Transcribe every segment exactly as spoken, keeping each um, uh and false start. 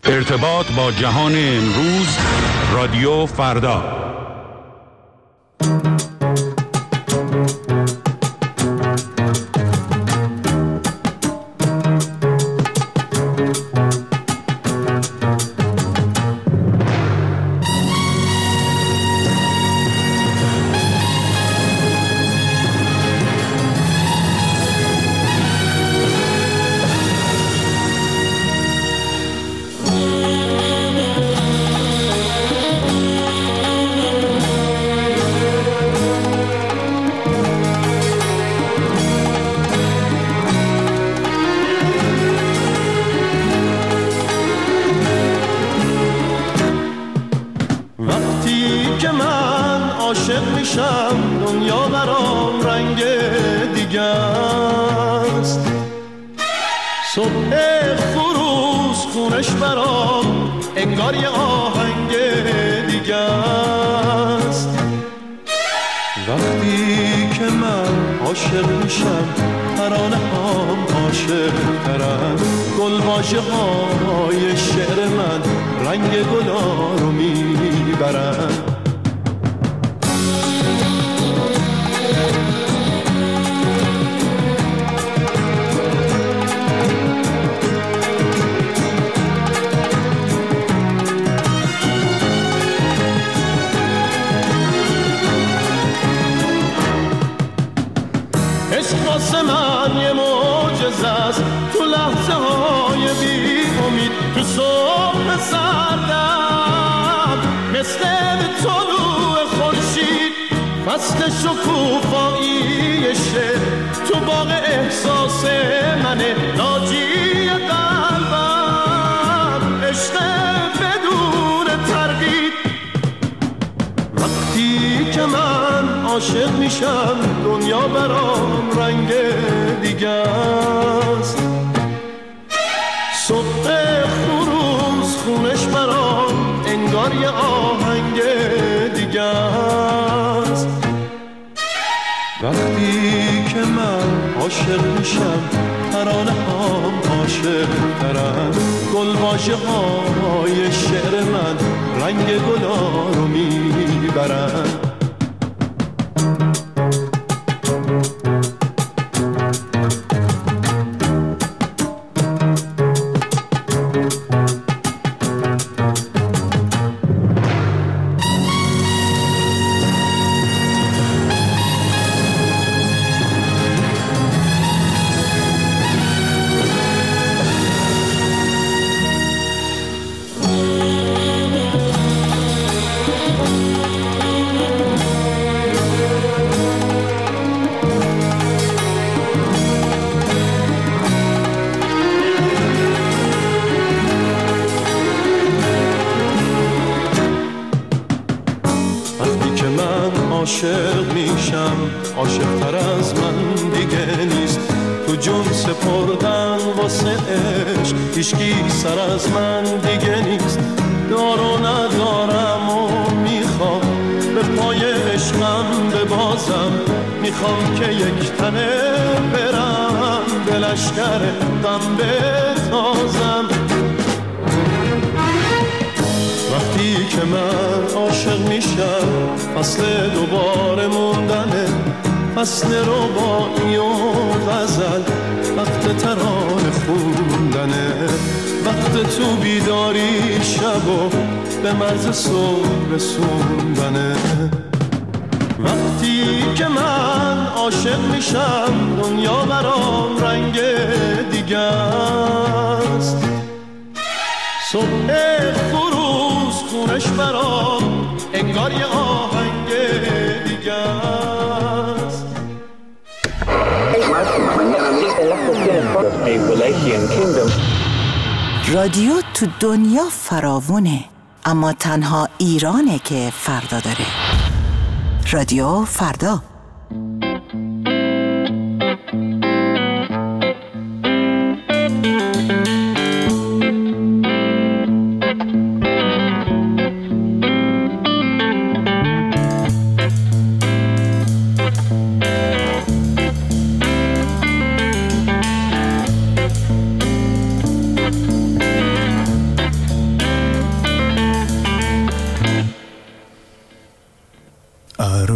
ارتباط با جهان امروز، رادیو فردا. عاشق میشم دنیا برام رنگ دیگه است. صبح خروس خونش برام انگار یه آهنگ دیگه است. وقتی که من عاشق میشم ترانه هم عاشق ترن، گل واژه های شعر من رنگ گلا رو میبرن. عاشق میشم عاشق تر از من دیگه نیست. تو جون سپردن واسه عشق هیچکی سر از من دیگه نیست. دار و ندارم و میخوام به پای عشقم ببازم. میخوام که یک تنه برم به لشکر غم بتازم. وقتی که من عاشق میشم فصل دوباره موندنه، فصل رباعی و غزل، وقت ترانه خوندنه، وقت تو بیداری شب و به مرز صبح رسوندنه. وقتی که من عاشق میشم دنیا برام رنگ دیگه است. صبح خروس خونش برام انگار یه آهنگ دیگه است. رادیو تو دنیا فراوونه، اما تنها ایرانه که فردا داره. رادیو فردا.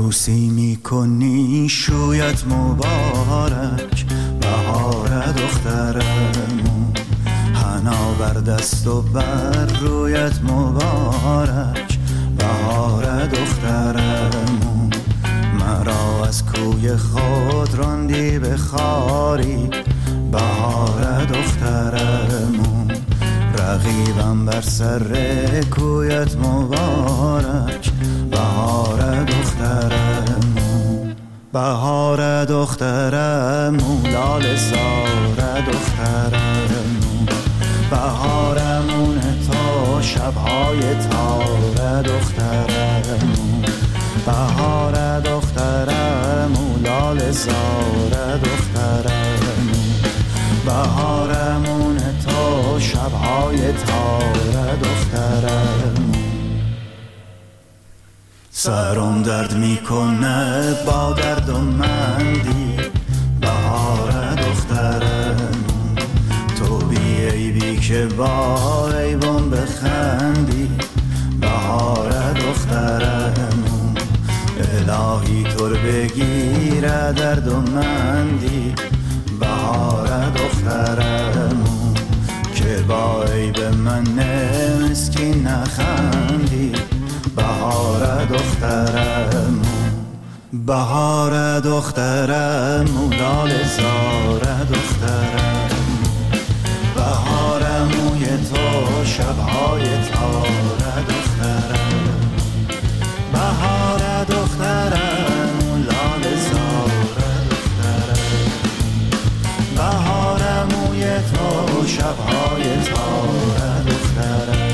عروسی میکنی شویت مبارک، بهار دخترمون، حنا بر دست و بر رویت مبارک، بهار دخترمون. مرا از کوی خود راندی به خاری، بهار دخترمون. رقیبم بر سر کویت مبارک، بهار دخترمون. بهار دخترمون، لاله زار دخترمون، بهارمون تا شبهای تار دخترمون. بهار دخترمون، لاله زار دخترمون، بهارمون تا شبهای تار دخترمون. سرم درد میکنه با درد و مندی، بهار دخترمون. تو بی عیبی که با عیبم بخندی، بهار دخترمون. الهی طور بگیره درد و مندی، بهار دخترمون. که با عیب من مسکین نخندی، بهار دخترمون. بهار دخترمون، لاله زار دخترمون، بهارموی تو شبهای تار دخترمون. بهار دخترمون، لاله زار دخترمون، بهارموی تو شبهای تار دخترمون.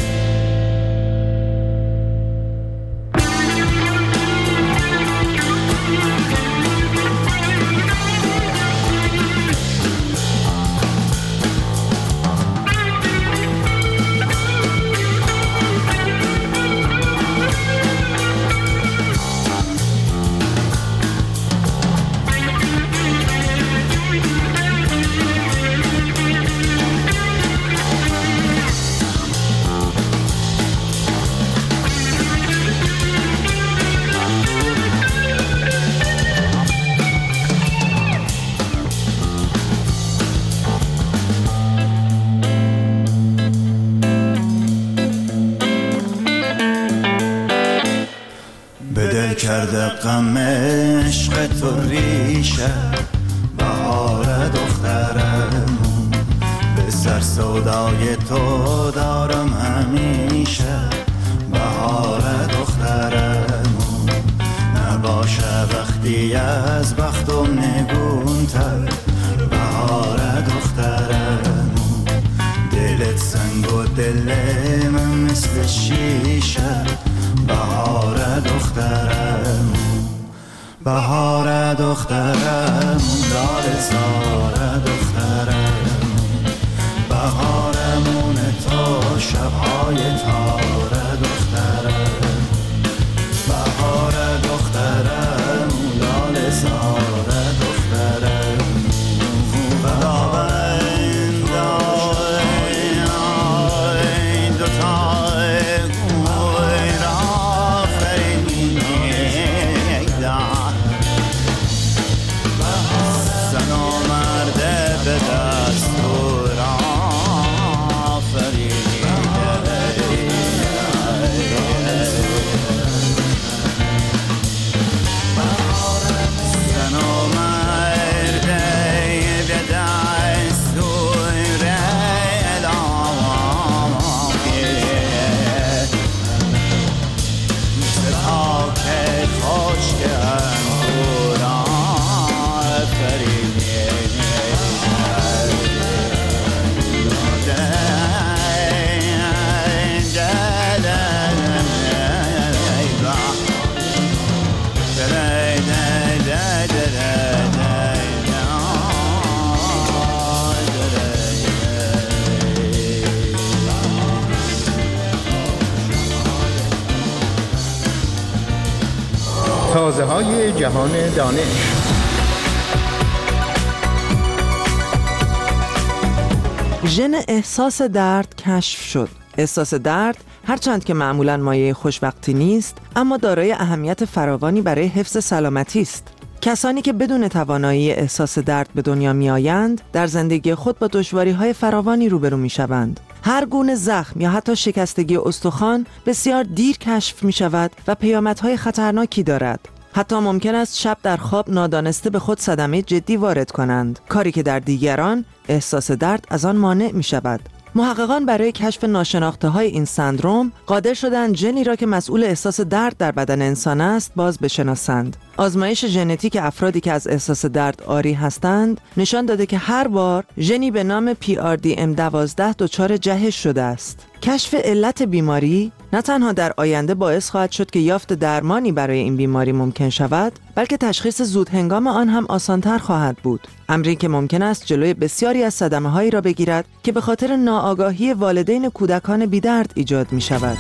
کرده غم عشق تو ریشه، بهار دخترمون. به سر سودای تو دارم همیشه، بهار دخترمون. نباشه وقتی از بختم نگونتر، بهار دخترمون. دلت سنگ و دل من مثل شیشه، بهار دخترمون. بهار دخترمون، لاله زار دخترمون، بهارمون تا شبهای تار دخترمون. بهار دخترمون، لاله زار دخترمون. بلاوند آین دوتا تازه های جهان دانش. ژن احساس درد کشف شد. احساس درد هرچند که معمولاً مایه خوشوقتی نیست، اما دارای اهمیت فراوانی برای حفظ سلامتی است. کسانی که بدون توانایی احساس درد به دنیا می‌آیند، در زندگی خود با دشواری‌های فراوانی روبرو می‌شوند. هر گونه زخم یا حتی شکستگی استخوان بسیار دیر کشف می‌شود و پیامدهای خطرناکی دارد. حتی ممکن است شب در خواب نادانسته به خود صدمه جدی وارد کنند، کاری که در دیگران احساس درد از آن مانع می‌شود. محققان برای کشف ناشناخته‌های این سندروم قادر شدند ژنی را که مسئول احساس درد در بدن انسان است باز بشناسند. آزمایش ژنتیک افرادی که از احساس درد عاری هستند نشان داده که هر بار ژنی به نام پی آر دی ام دوازده دچار جهش شده است. کشف علت بیماری نه تنها در آینده باعث خواهد شد که یافت درمانی برای این بیماری ممکن شود، بلکه تشخیص زود هنگام آن هم آسانتر خواهد بود. امری که ممکن است جلوی بسیاری از صدمه‌هایی را بگیرد که به خاطر ناآگاهی والدین کودکان بی‌درد ایجاد می شود.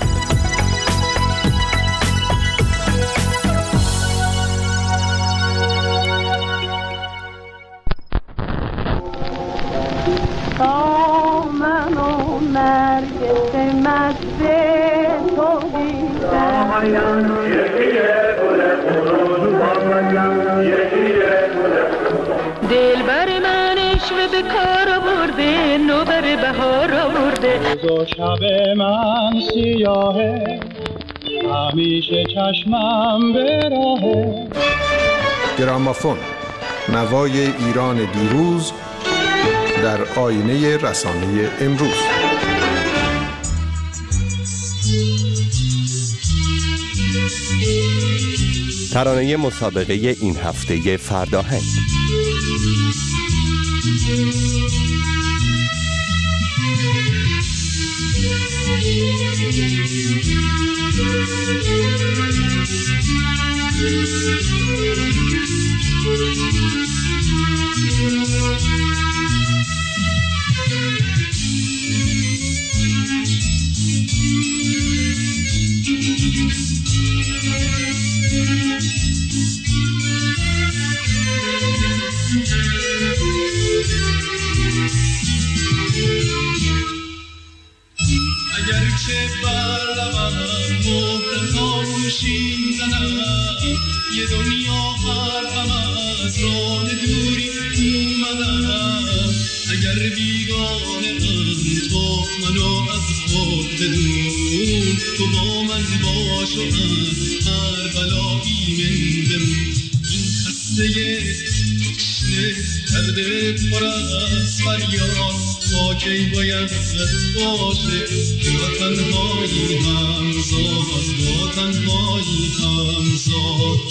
دل بر من عشق به کار آورده، نوبر بهار آورده. روز و شب من سیاهه، همیشه چشمم به راهه. گرامافون، نوای ایران دیروز در آینه رسانه امروز. ترانه مسابقه این هفته فرداهنگ. اگرچه بر لبم مهر خاموشی زنم، یه دنیا حرفم از راه دوری اومدم. اگر بیگانه من تو منو از خود بدون، تو با من باش و هر بلایی من بمون. این خسته تشنه کرده پر از فریاد، تا کی باید باشه که با تنهایی همزاد، با تنهایی همزاد.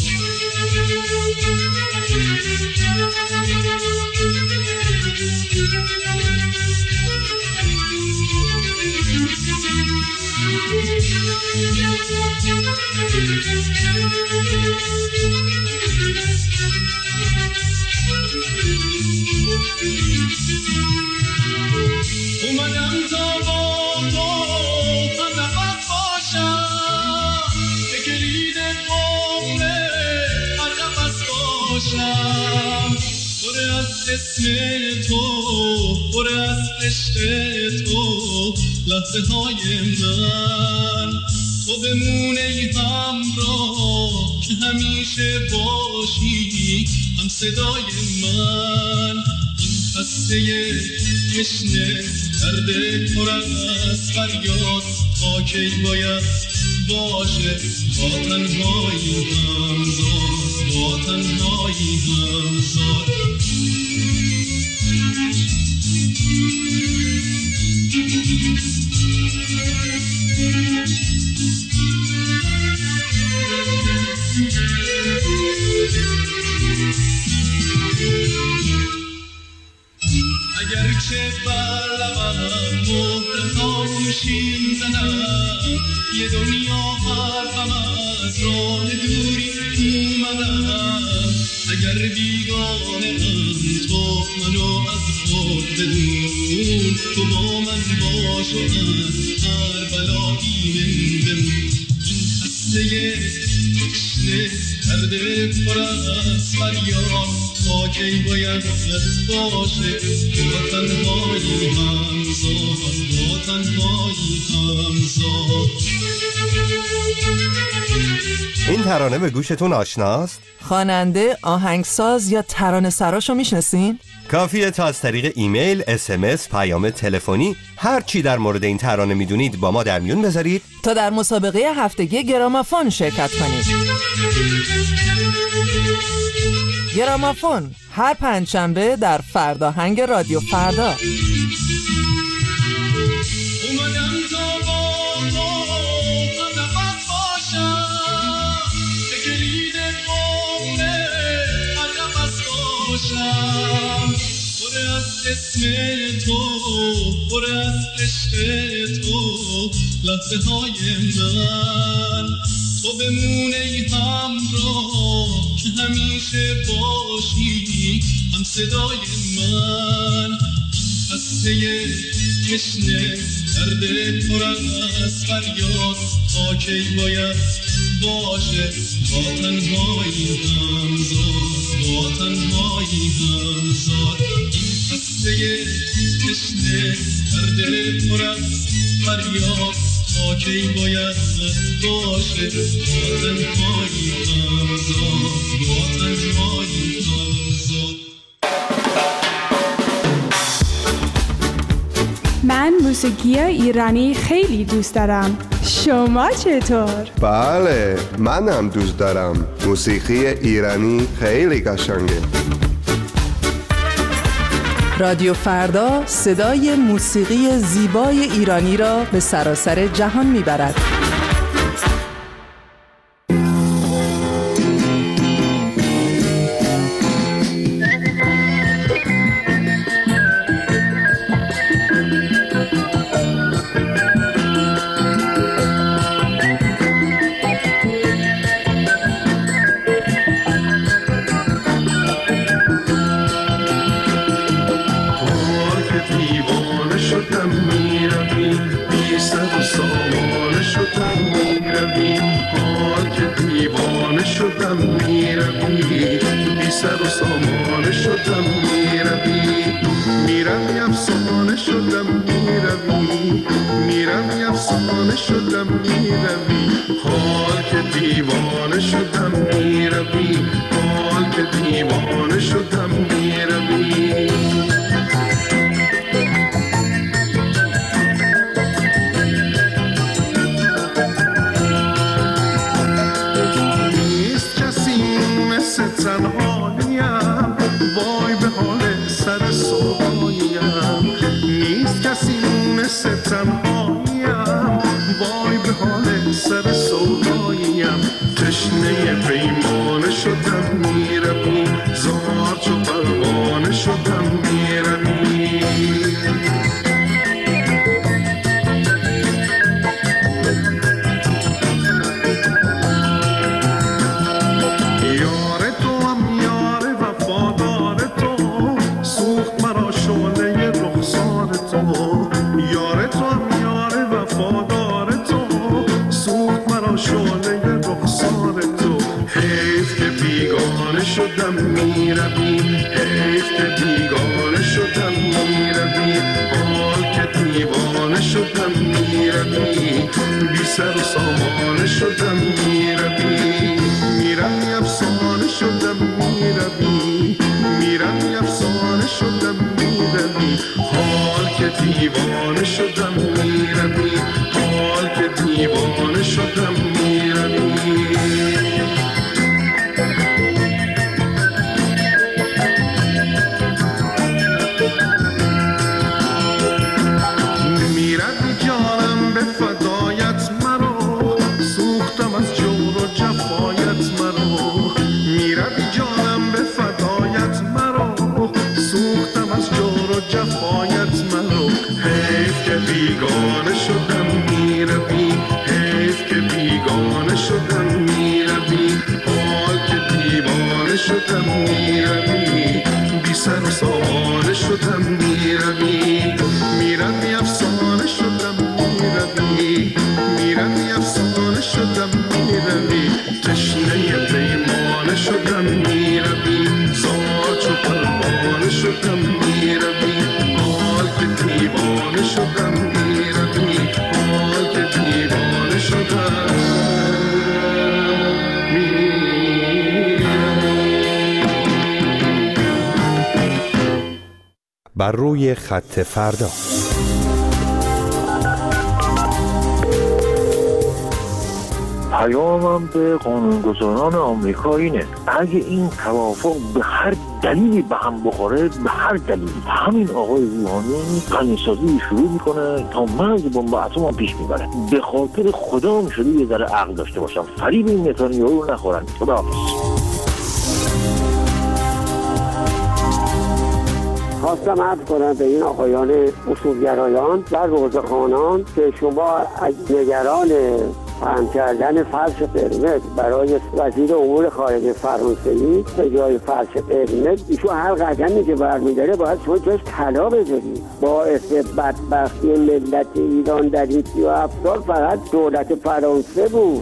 اومدم تا با تو هم نفس باشم، به کلید عمر هر نفس باشم. پر از اسم تو، پر از عشق تو، لحظه های من تو بمونه ای همراه، که همیشه باشی هم صدای من. این خسته تشنه درد پر از فریاد، تا کی باید باشه با تنهایی همزاد، با تنهایی همزاد. اگرچه بر لبم مهر خاموشی زنم، یه دنیا حرفم از راه دوری اومدم. اگر بیگانه من تو منو از خود بدون، تو با من باش و هر بلایی من بمون. این خسته تشنه کرده پر از فریاد، تا کی باید باشه با تنهایی همزاد با تنهایی همزاد. این ترانه به گوشتون آشناست؟ خواننده، آهنگساز یا ترانه سراشو میشناسین؟ کافیه تا از طریق ایمیل، اس ام اس، پیام تلفنی هر چی در مورد این ترانه میدونید با ما در میون بذارید تا در مسابقه هفتگی گرامافون شرکت کنید. گرامافون هر پنجشنبه در فرداهنگ رادیو فردا. اومدم تا با تو نفس باشم که کلید قومه هر نفس باشم پر از اسم تو پر از عشق تو لحظه های من تو بمونه ای همراه که همیشه باشی هم صدای من خسته تشنه درد پر از فریاد تا کی باید باشه با تنهایی همزاد با تنهایی همزاد. این خسته تشنه درد پر از فریاد تا کی باید باشه با تنهایی همزاد با تنهایی همزاد. من موسیقی ایرانی خیلی دوست دارم. شما چطور؟ بله، منم دوست دارم. موسیقی ایرانی خیلی قشنگه. رادیو فردا صدای موسیقی زیبای ایرانی را به سراسر جهان میبرد. سر و سامانه شدم میروی میروی افسانه شدم میروی میروی افسانه شدم میروی حال که دیوانه شدم میروی حال که دیوانه شدم میروی. نیست کسی مثل تنهاییم وای به حال سر سوهایم نیست کسی مثل تنهاییم وای به حال سر سوهایم تشنه پیمانه شدم میروی زار چو پروانه شدم میروی. شدم میروی حیف که بیگانه شدم میروی حال که دیوانه شدم میروی بی سر و سامانه شدم میروی میروی افسانه شدم میروی میروی افسانه شدم میروی حال که دیوانه شدم میروی حال که دیوانه شدم میروی. بیگانه شدم میروی حیف که بیگانه شدم میروی حال که دیوانه شدم میروی بی سر و سامانه شدم میروی میروی افسانه شدم میروی میروی افسانه شدم میروی تشنه پیمانه شدم میروی زار بر روی خط فردا. پیامم به قانونگذاران آمریکا اینه: اگه این توافق به هر دلیلی به هم بخوره، به هر دلیلی، همین آقای روحانی غنی‌سازی شروع میکنه تا مرز بمب اتم هم پیش میبره. به خاطر خدا هم شده یه ذره عقل داشته باشم، فریب این نتانیاهو رو نخورن. خداحافظ. خواستم عرض کنم به این آقایان اصولگرایان و روزخوانان که شما از نگران فهم کردن فرش قرمز برای وزیر امور خارجه فرانسوی به جای فرش قرمز، ایشون هر قدمی که برمی‌داره باید شما جاش طلا بذارید. باعث بدبختی ملت ایران در این سی و هفت سال فقط دولت فرانسه بود.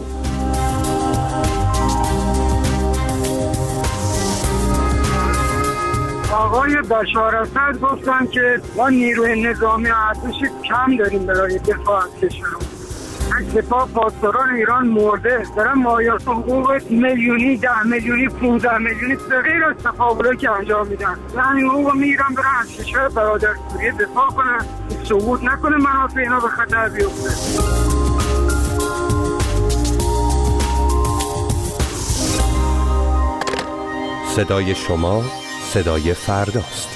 آقای بشار اسد گفتن که ما نیروی نظامی ارتشی کم داریم برای دفاع از کشورمون. سپاه پاسداران ایران مرده، دارن مایات حقوق میلیونی، ده میلیونی، پونزده میلیونی به غیر از تفاوت‌هایی که انجام میدن، همین حقوق میگیرن برن از کشور برادر سوریه دفاع کنن، سقوط نکنه منافع اینا به خطر بیفته. صدای شما صدای فرداست.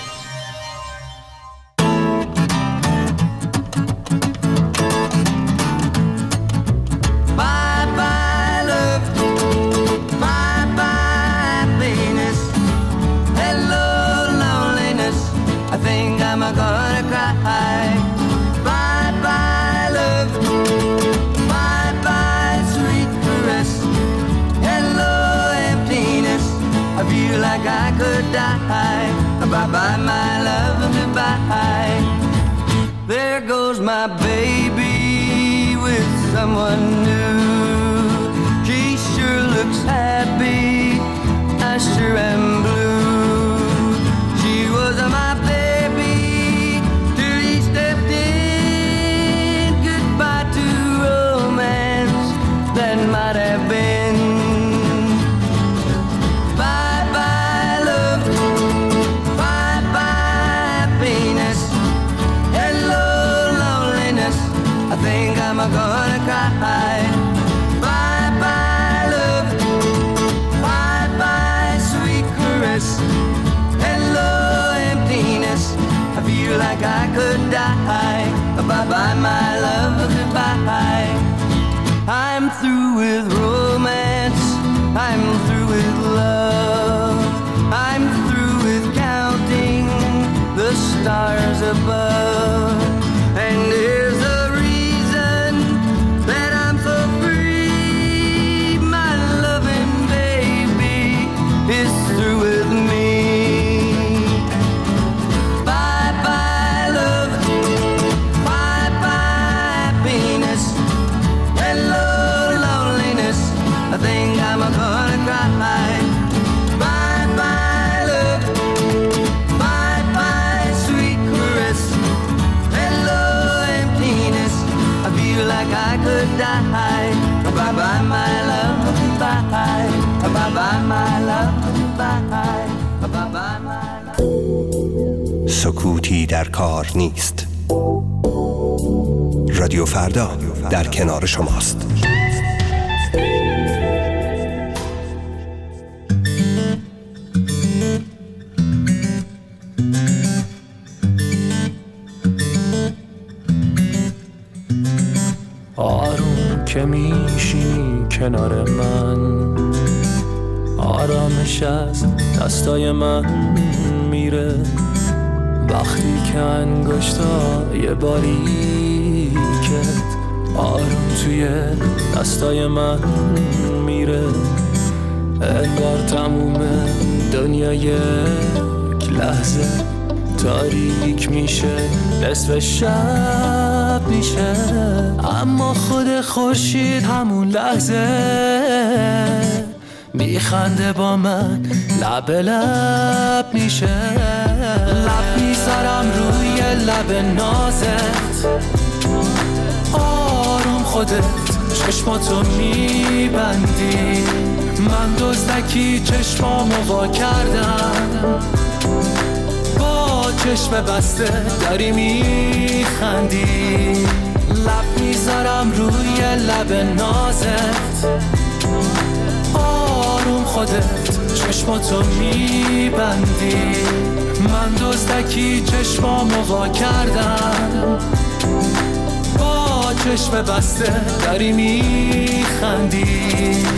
Bye-bye, my love, goodbye. There goes my baby with someone new. She sure looks happy, I sure am blue. She was my baby till he stepped in. Goodbye to romance that might have been. I'm gonna cry. Bye bye love, bye bye sweet caress. Hello emptiness, I feel like I could die. Bye bye my love, goodbye. I'm through with romance, I'm through with love. I'm through with counting the stars above. And there's a is through with me. Bye bye love, bye bye happiness. Hello loneliness, I think I'm gonna cry. Bye bye love, bye bye sweet caress. Hello emptiness, I feel like I could die. Bye bye my love, bye. Bye bye my love, bye. Bye bye my love. سکوتی در کار نیست. رادیو فردا در کنار شماست. آروم که میشینی کنار من، آرامش از دستای من میره. وقتی که انگشتای باریکت آروم توی دستای من میره، انگار تموم دنیا یک لحظه تاریک میشه، نصف شب میشه. اما خود خورشید همون لحظه میخنده با من، لب لب میشه. لب میذارم روی لب نازت، آروم خودت چشماتو میبندی. من دزدکی چشمامو وا کردم، با چشم بسته داری میخندی، لب میذارم روی لب نازت، آروم خودت چشماتو میبندی، من دزدکی چشمامو وا کردم، با چشم بسته داری میخندی.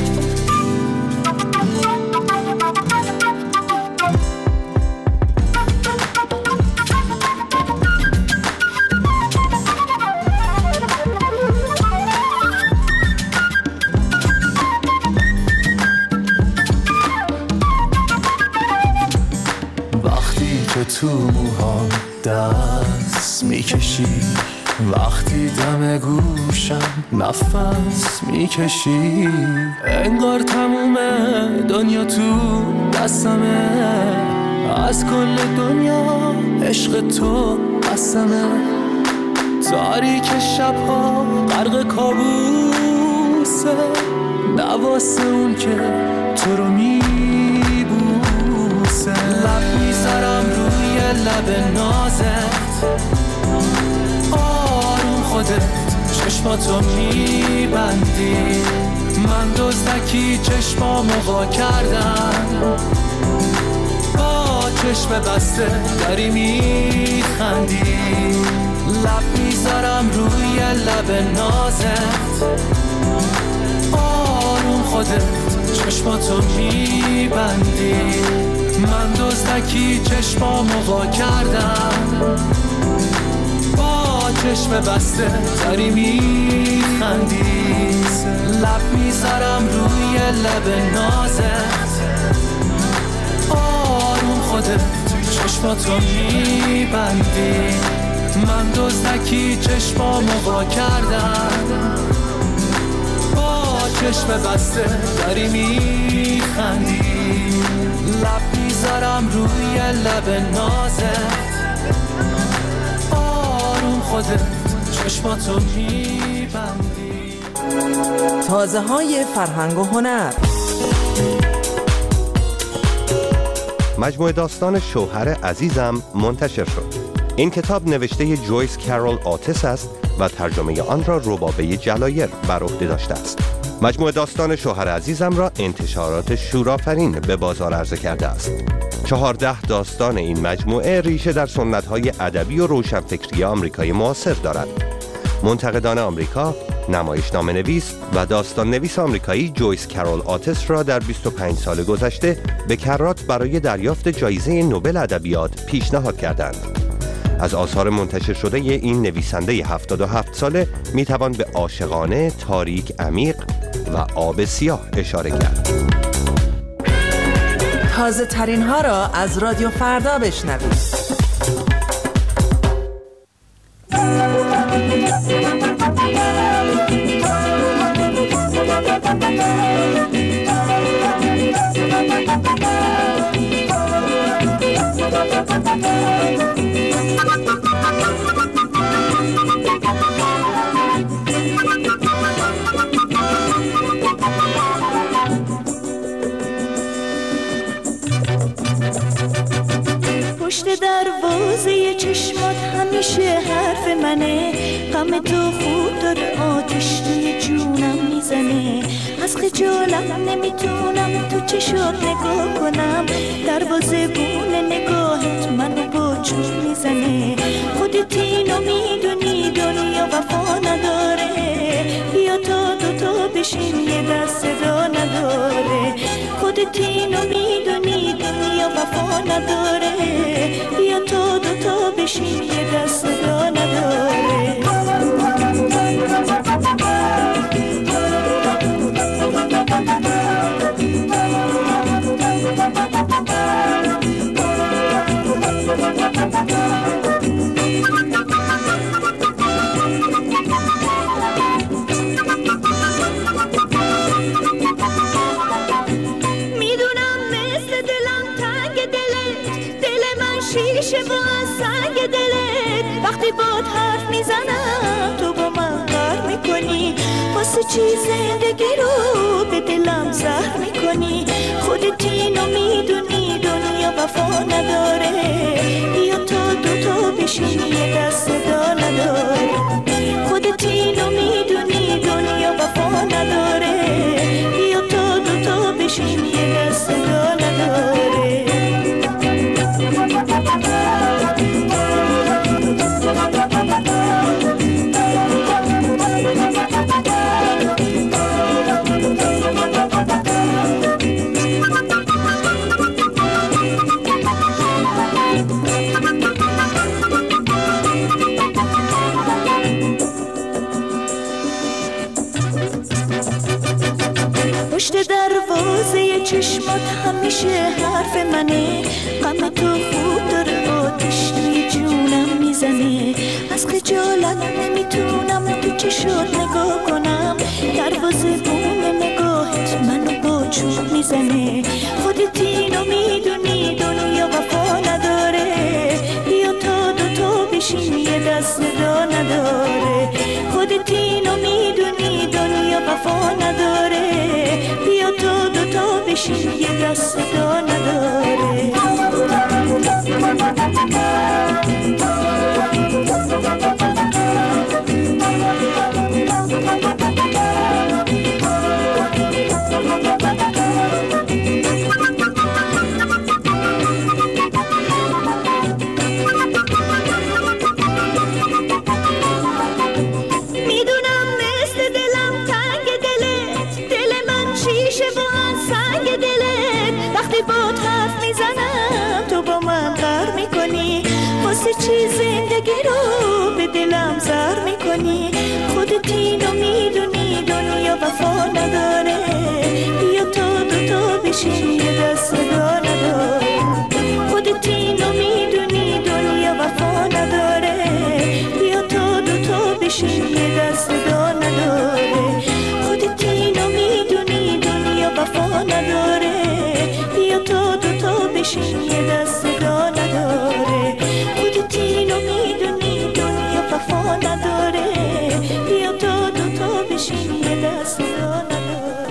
تو موهام دست میکشی، وقتی دم گوشم نفس میکشی، انگار تمومه دنیا تو دستمه، از کل دنیا عشق تو قسمه، تاریک شبها غرق کابوسه، نواسه اون که تو رو میبوسه، لب میذارم روی لب نازت، آروم خودت چشماتو میبندی، من دزدکی چشمامو وا کردم، با چشم بسته داری میخندی، لب میذارم روی لب نازت، آروم خودت چشماتو میبندی، من دزدکی چشمامو وا کردم، با چشم بسته داری میخندی، لب میذارم روی لب نازت، آروم خودت چشماتو میبندی، من دزدکی چشمامو وا کردم، با چشم بسته داری میخندی، لب میذارم روی لب نازت، آروم خودت چشماتو میبندی. تازه های فرهنگ و هنر. مجموعه داستان شوهر عزیزم منتشر شد. این کتاب نوشته جویس کرول آتس است و ترجمه آن را ربابه جلایر بر عهده داشته است. مجموعه داستان شوهر عزیزم را انتشارات شورآفرین به بازار عرضه کرده است. چهارده داستان این مجموعه ریشه در سنت‌های ادبی و روشنفکری آمریکای معاصر دارد. منتقدان آمریکا، نمایشنامه نویس و داستان نویس آمریکایی جویس کرول آتس را در بیست و پنج سال گذشته به کرات برای دریافت جایزه نوبل ادبیات پیشنهاد کردند. از آثار منتشر شده این نویسنده هفتاد و هفت ساله میتوان به عاشقانه، تاریک، عمیق و آب سیاه اشاره کرد. تازه ترین ها را از رادیو فردا بشنوید. پشت دروازه چشمات همیشه حرف منه، غم تو خود داره آتش توی جونم میزنه، از خجالت نمیتونم تو چشات نگاه کنم، دروازه بونه نگاهت منو با چون میزنه، خودت اینو میدونی دنیا وفا نداره، بیا تا دوتا بشین یه دست صدا نداره، خودت اینو میدونی دنیا وفا نداره، بیا تا دوتا بشین یه دست صدا نداره. میدونم مثل دلم تنگ دلت، دل من شیشه با سنگ دلت، وقتی باد حرف میزنم تو با من قهر میکنی، واسه چی زندگی رو به دلم زهر میکنی، خودت اینو میدونی دنیا وفا نداره، بیا تا پشت دروازه چشمات همیشه حرف منه، غم تو خود داره آتش توی جونم میزنه، از خجالت نمیتونم تو چشات نگاه کنم، دروازه بوم نگاهت منو با چوب میزنه، خودت اینو میدونی دنیا وفا نداره، بیا تا دوتا بشین یه دست صدا نداره، خودت اینو میدونی دنیا وفا نداره، بیا تا دوتا بشین یه دست صدا نداره. چی زندگی رو به دلم زر میکنی، خودت اینو میدونی دنیا وفا نداره، بیا تا دوتا بشین یه دست صدا نداره، خودت اینو میدونی دنیا وفا نداره، بیا تا دوتا بشین یه دست صدا نداره، خودت اینو میدونی دنیا وفا نداره، بیا تا دوتا بشین یه دست صدا نداره، اینو میدونی دنیا وفا نداره، بیا تا دوتا بشین یه دست نداره.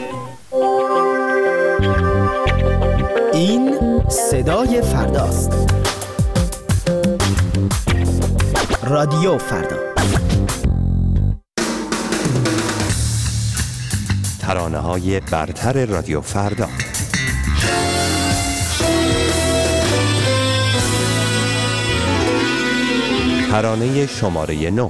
این صدای فرداست. رادیو فردا. ترانه‌های برتر رادیو فردا. ترانه شماره نو.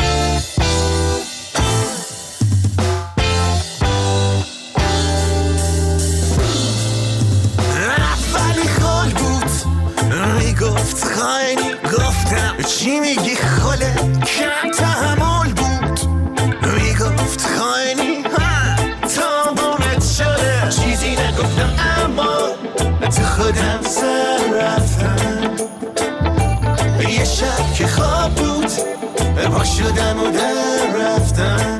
ولی خال بود میگفت خیلی گفتم چی میگی خاله کم تحمل بود میگفت خیلی تا بونت شده چیزی نگفتم اما تو خودم سر رفتم یه شب که خواب بود با شدم و در رفتم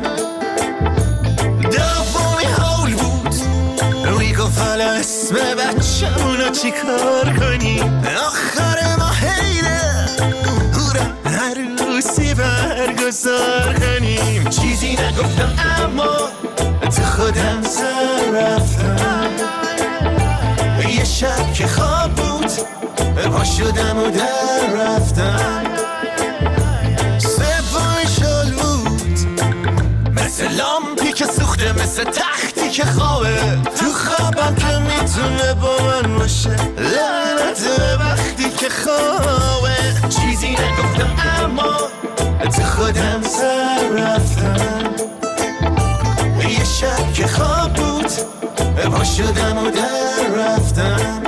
دومی حول بود میگفت حالا اسم بچه اونو چی کار کنی آخر ما حیله هورا عروسی برگزار کنیم چیزی نگفتم اما تو خودم سر رفتم یه شب که خواب بود پا شدم و در رفتم سومی شل بود مثل لامپی که سوخته مثل تختی که خوابه تو خوابم که میتونه با من باشه لعنت به وقتی که خوابه چیزی نگفتم اما تو خودم سر رفتم یه شب که خواب بود پا شدم و در رفتم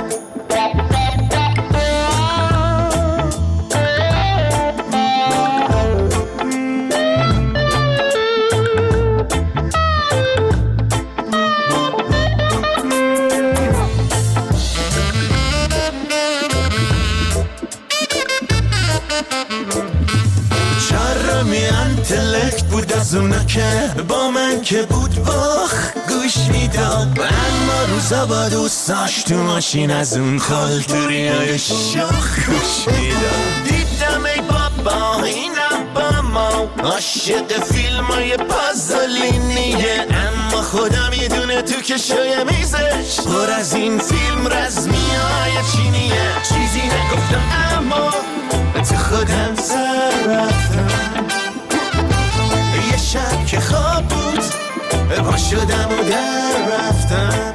بود از اونا که با من که بود باخ گوش میداد اما روزا با دوستاش تو ماشین از اون خالتوریای شاخ گوش میداد دیدم ای بابا اینم با ما عاشق فیلم های پازولینیه اما خدا میدونه تو کشوی میزش پر از این فیلم رزمی های چینیه چیزی نگفتم اما تو خودم سر رفتم یه شب که خواب بود پا شدم و در رفتم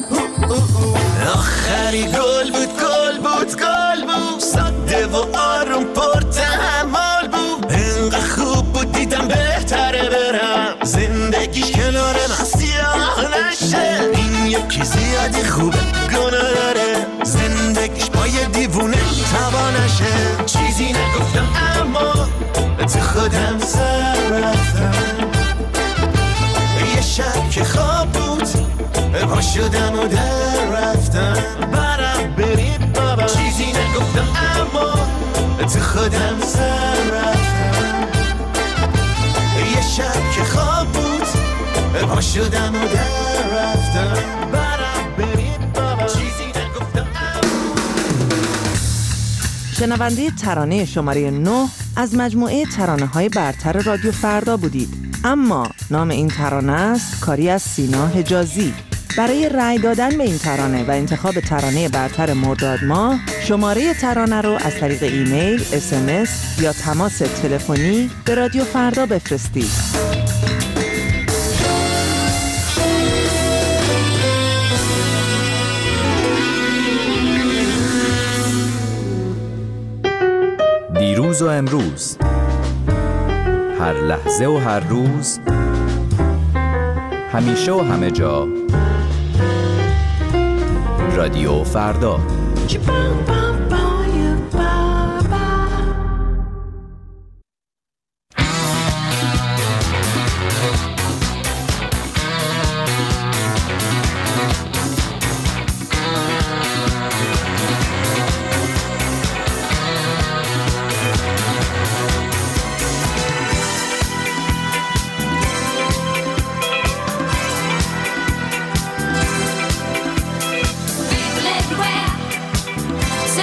آخری گل بود گل بود گل بود ساده و آروم پر تحمل بود اینقدر خوب بود دیدم بهتره برم زندگیش کنار من سیاه نشه این یکی زیادی خوبه گناه داره زندگیش با یه دیوونه توانشه چیزی نگفتم اما تو خودم سر رفتم یه شب که خواب بود پا شدم و در رفتم برم برید بابا چیزی نگفتم اما تو خودم سر رفتم یه شب که خواب بود پا شدم و در رفتم برم برید بابا چیزی نگفتم اما. شنونده ترانه شماره نه از مجموعه ترانه های برتر رادیو فردا بودید. اما نام این ترانه است کاری از سینا حجازی. برای رأی دادن به این ترانه و انتخاب ترانه برتر مرداد ماه شماره ترانه رو از طریق ایمیل، اس ام اس یا تماس تلفنی به رادیو فردا بفرستید. دیروز و امروز، هر لحظه و هر روز، همیشه و همه جا، رادیو فردا. Say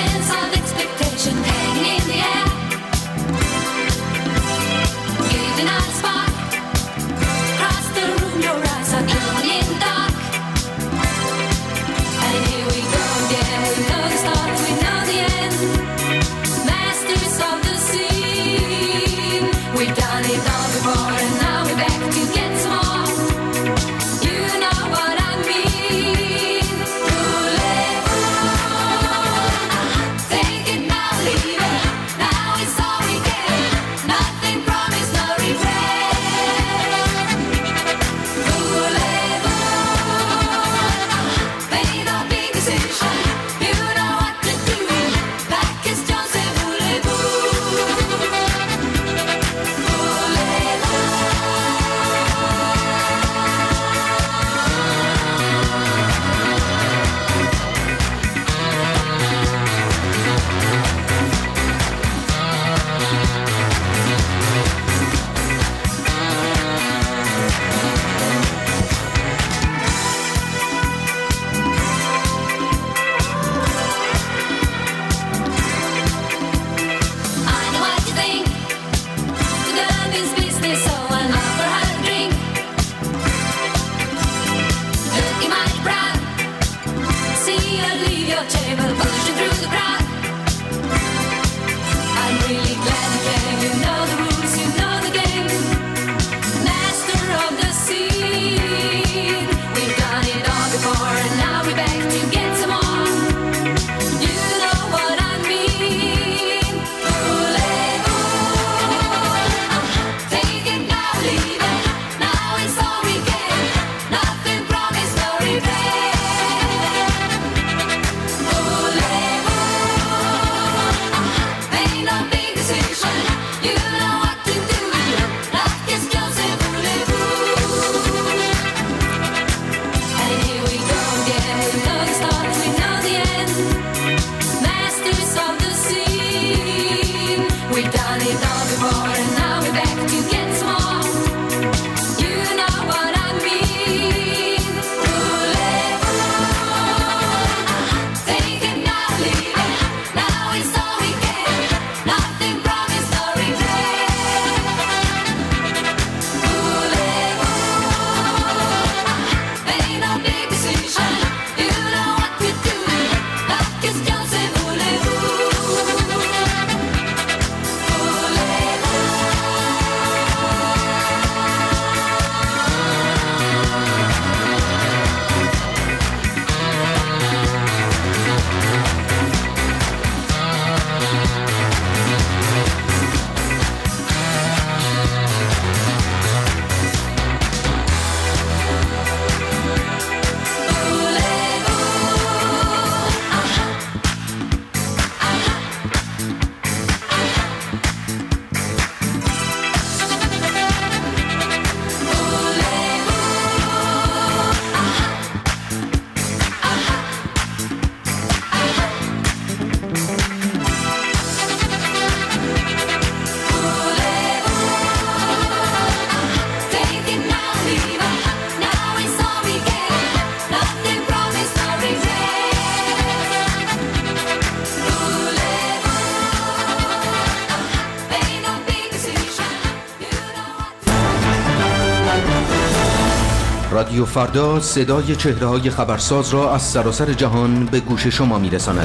رادیو فردا صدای چهره‌های خبرساز را از سراسر جهان به گوش شما می‌رساند.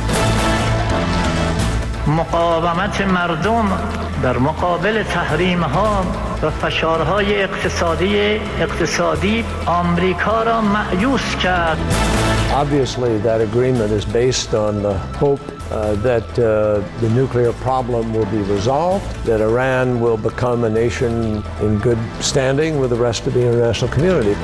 مقاومت مردم در مقابل تحریم‌ها و فشارهای اقتصادی اقتصادی آمریکا را مأیوس کرد. Obviously that agreement is based on the hope uh, that uh, the nuclear problem will be resolved, that Iran will become a nation in good standing with the rest of the international community.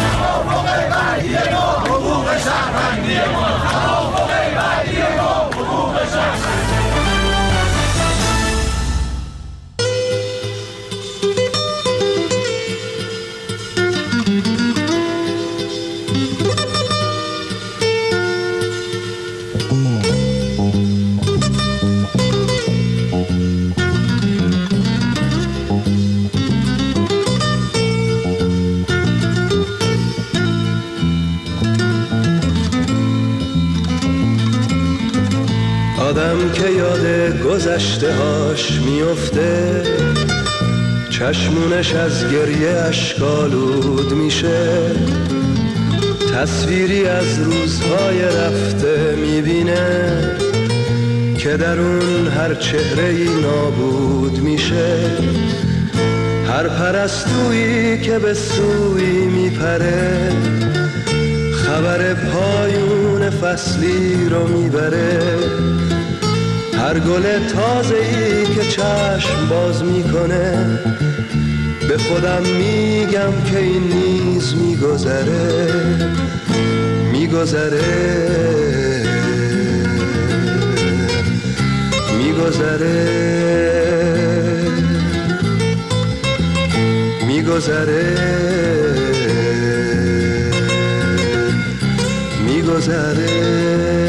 آدم که یاد گذشته هاش میفته، چشمونش از گریه اشکالود میشه، تصویری از روزهای رفته میبینه که در اون هر چهره‌ای نابود میشه. هر پرستویی که به سوی میپره، خبر پایون فصلی رو میبره. هر گل تازه‌ای که چشم باز میکنه، به خودم میگم که این نیز میگذره میگذره میگذره میگذره میگذره.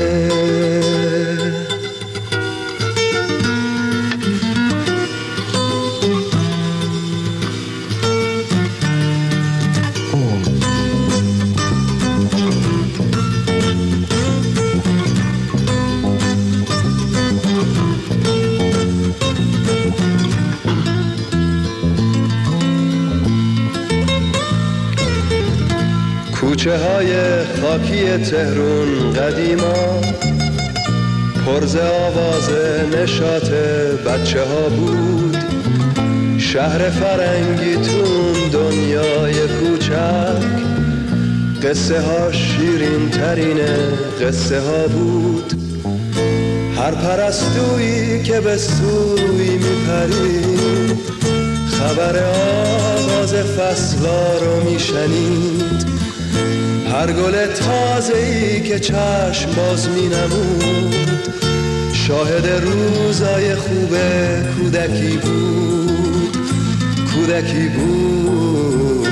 کوچه های خاکی تهرون قدیما پرز آواز نشاط بچه ها بود. شهر فرنگی تون دنیای کوچک، قصه ها شیرین ترین قصه ها بود. هر پرستویی که به سوی میپرید، خبر آغاز فصلا رو میشنید. هر گل تازه‌ای که چشم باز می‌نمود، شاهد روزای خوب کودکی بود کودکی بود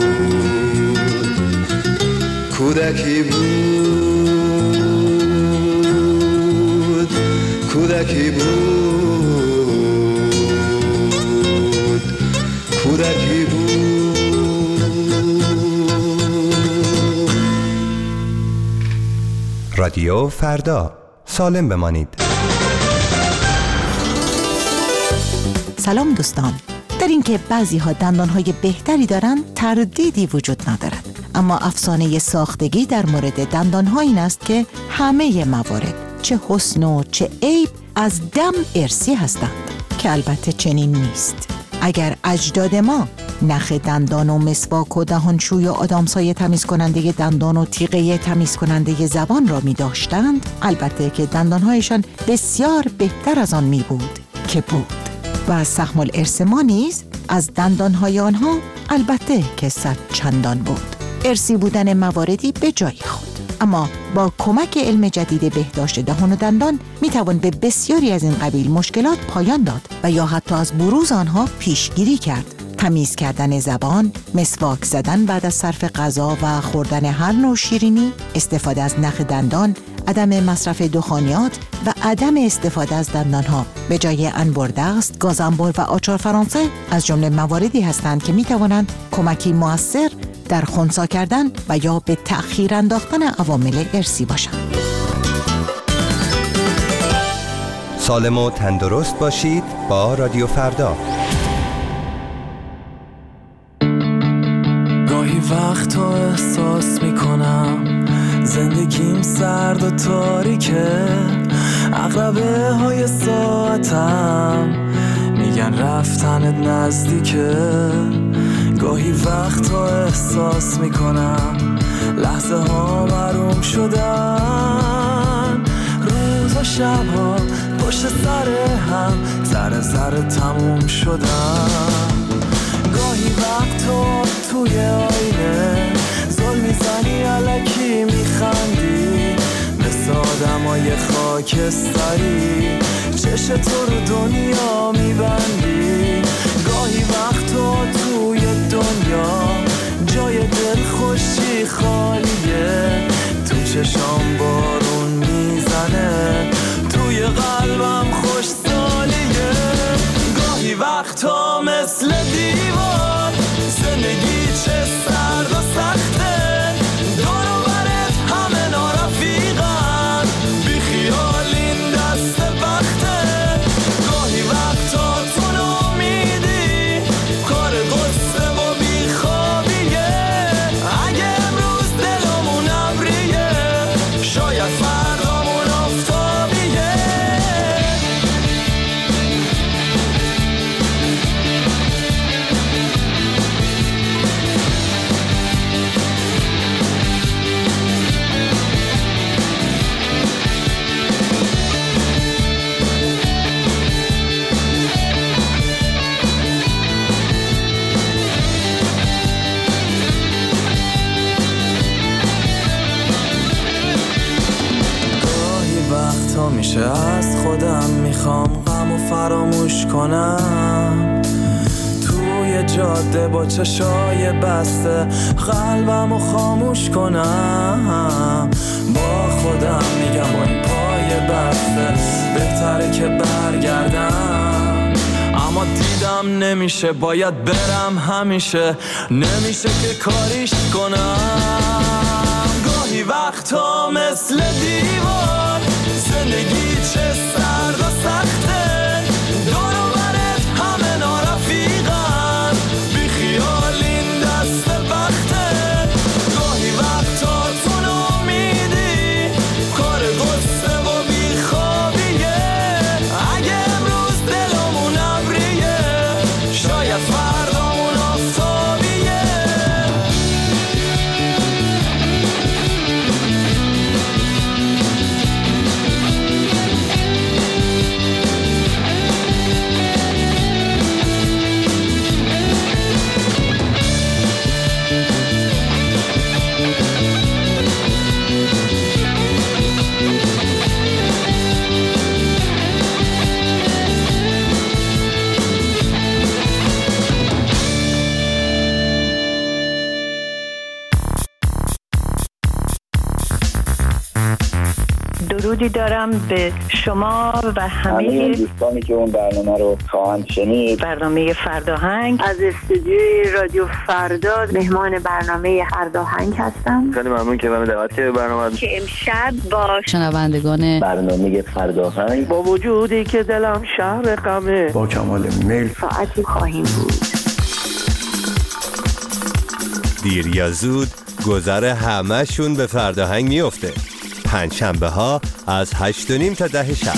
کودکی بود کودکی بود کودکی بود. رادیو فردا، سالم بمانید. سلام دوستان. در اینکه بعضی ها دندان های بهتری دارن تردیدی وجود ندارد، اما افسانه ساختگی در مورد دندان ها این است که همه موارد، چه حسن و چه عیب، از دم ارثی هستند، که البته چنین نیست. اگر اجداد ما نخ دندان و مسواک و دهانشوی و آدامسای تمیز کننده دندان و تیغه تمیز کننده زبان را می داشتند، البته که دندانهایشان بسیار بهتر از آن می بود که بود. و از سهم الارث ما نیز از دندانهای آنها البته که صد چندان بود. ارثی بودن مواردی به جای خود، اما با کمک علم جدید بهداشت دهان و دندان می توان به بسیاری از این قبیل مشکلات پایان داد و یا حتی از بروز آنها پیشگیری کرد. تمیز کردن زبان، مسواک زدن بعد از صرف غذا و خوردن هر نوع شیرینی، استفاده از نخ دندان، عدم مصرف دخانیات و عدم استفاده از دندانها به جای انبر دست، گاز انبر و آچار فرانسه از جمله مواردی هستند که می توانند کمکی مؤثر در خنثی کردن و یا به تأخیر انداختن عوامل ارثی باشند. سالم و تندرست باشید با رادیو فردا. گاهی وقت ها احساس میکنم زندگیم سرد و تاریکه، عقربه های ساعتم میگن رفتنت نزدیکه. گاهی وقت ها احساس میکنم لحظه ها محروم شدن، روز و شب ها پشت سر هم ذره ذره تموم شدن. گاهی وقت ها توی آینه زل میزنی الکی میخندی، مثل آدمای خاکستری چش تو رو دنیا میبندی. گاهی وقت ها توی دنیا جای دل خوشی خالیه، تو چشام بارون میزنه، توی قلبم خوش سالیه. گاهی وقتا مثل دیوار زندگی چه سرد و سخته، دور و برت همه نارفیقن، بی خیال این دست وقته. گاهی وقتا تو نامیدی کار قصه و بی خوابیه، اگه امروز دلمون ابریه شاید فردامون آفتابیه. وقتا میشه از خودم میخوام غم و فراموش کنم، توی جاده با چشای بسته قلبم و خاموش کنم. با خودم میگم با این پای بسته بهتره که برگردم، اما دیدم نمیشه، باید برم همیشه، نمیشه که کاریش کنم. گاهی وقتا مثل دیوار زندگی چه سرد و سخته، دور و برت همه نارفیقن، بی خیال این دست وقته. گاهی وقتا تو نامیدی کار قصه و بی خوابیه، اگه امروز دلمون ابریه شاید فردامون آفتابیه. درودی دارم به شما و همه دوستانی که اون برنامه رو خواهند شنید. برنامه فرداهنگ از استودیوی رادیو فردا مهمان برنامه فرداهنگ هستم. خیلی ممنون که من دعوت کردید برنامه که امشب با شنوندگان برنامه فرداهنگ با وجودی که دلم شهر غمه با کمال میل ساعتی خواهیم بود. دیر یا زود گذر همه‌شون به فرداهنگ میفته. پنجشنبه ها از هشت و نیم تا ده شب.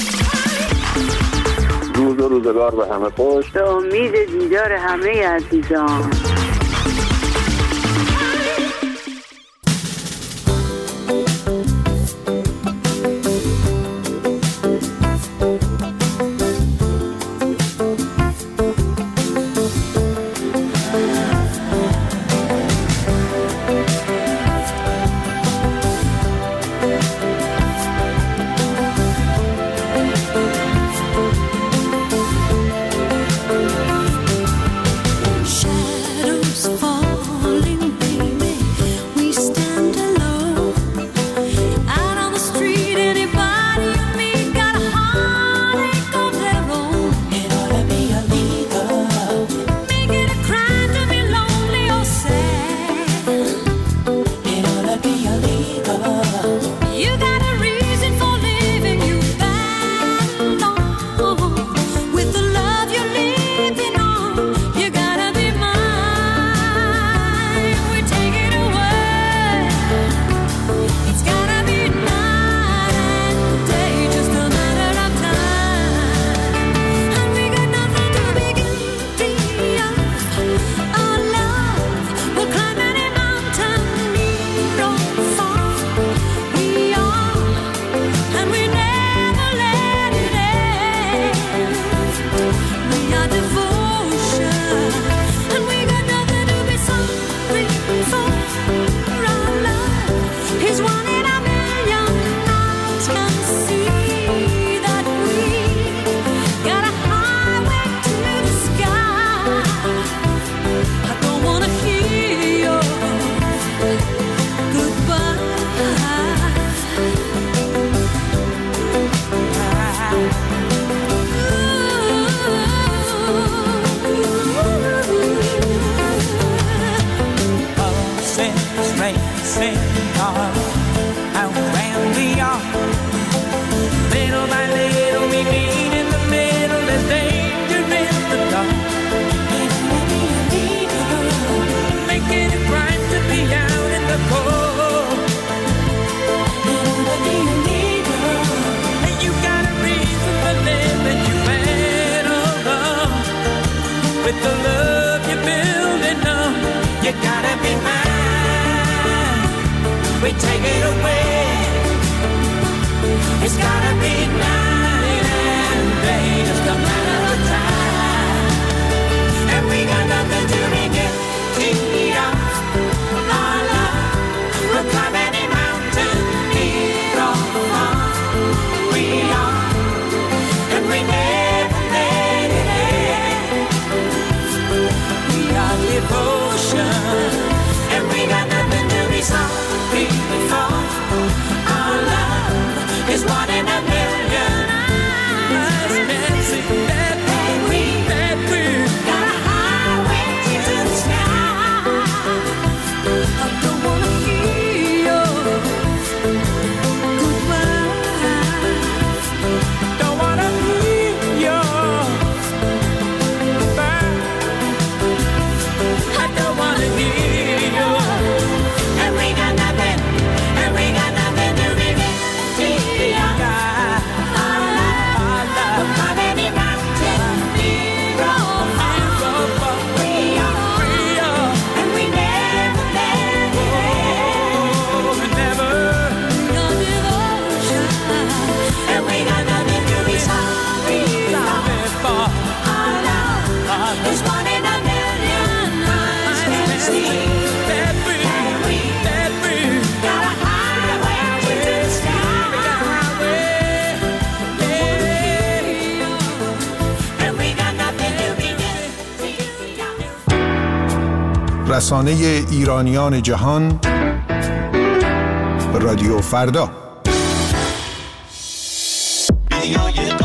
روز و روزگار به همه خوش. به امید دیدار همه عزیزان. be mine. We take it away. It's gotta be night and day, just a matter of time. And we got nothing to be guilty of. Our love will climb any mountain here or far. We are, and we never let it end. We are devotion, and we got nothing to be sorry for. Our love is one in a million. That's that we, that we got a highway to the sky. I don't wanna hear your goodbye. Don't wanna hear your goodbye. I don't wanna hear your. And we got nothing, and we got nothing to be guilty of. Our love will climb any mountain, near or far. We are, and we never let it end. Never. Your devotion, and we got nothing to be sorry for. Our love is one in a million. Eyes can see that we, that we got a highway to the sky. We got a highway, yeah. And we got nothing to be guilty of. رسانه ایرانیان جهان رادیو فردا. بیای